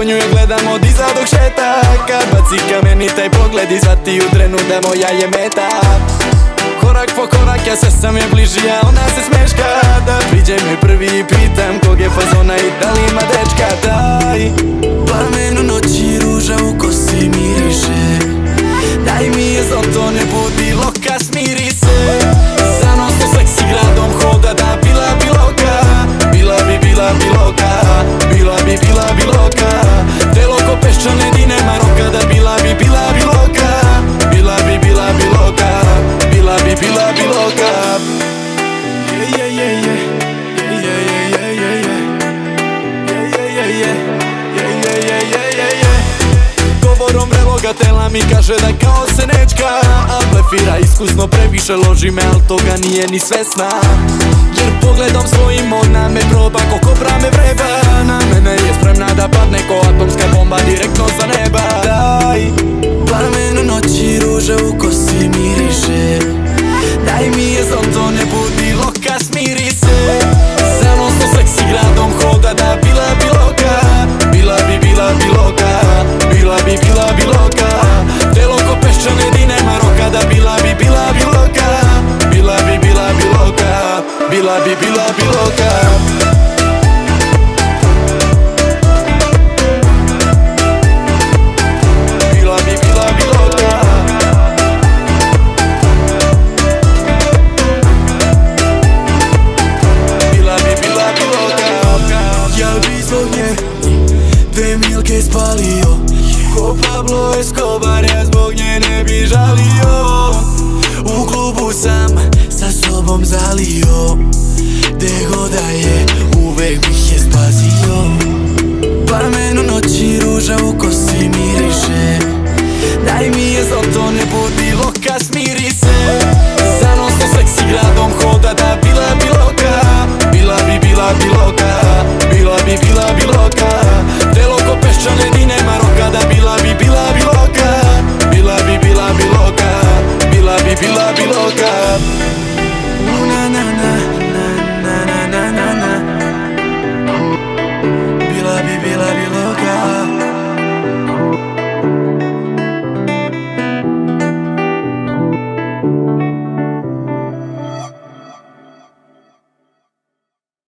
Kako nju je gledam od iza dok šeta, kad baci kamen i taj pogled i shvati u trenu da moja je meta. Korak po korak ja sve sam je bliži, a ona se smeška. Da priđe mi prvi i pitam kog je fazona i da li ima dečka. Daj plamen u noći, ruža u kosi miriše. Daj mi je zlato, ne budi loka, smiri se. Zanosno seksi gradom hoda, da bila bi loka. Bila bi loka, bila bi loka. Telo ko peščane dine Maroka, da bila bi loka. Bila bi loka, bila bi loka. Govorom vreloga tela mi kaže da kao se nečka, a blefira iskusno, previše loži me, al toga nije ni svesna. Jer pogledom svojim ona me proba, ko kobra me vreba. Na mene je spremna da padne ko atomska bomba direktno sa neba. Daj plamen u noći, ruže u kosi miriše. Daj mi je zlato, ne budi loka, smiri se. Zanosno seksi gradom hoda, da bila bi loka. Bila bi loka, bila bi loka. Telo ko peščane dine Maroka, da bila bi loka. Bila bi loka, bila bi loka. Dve milke spalio ko Pablo Escobar.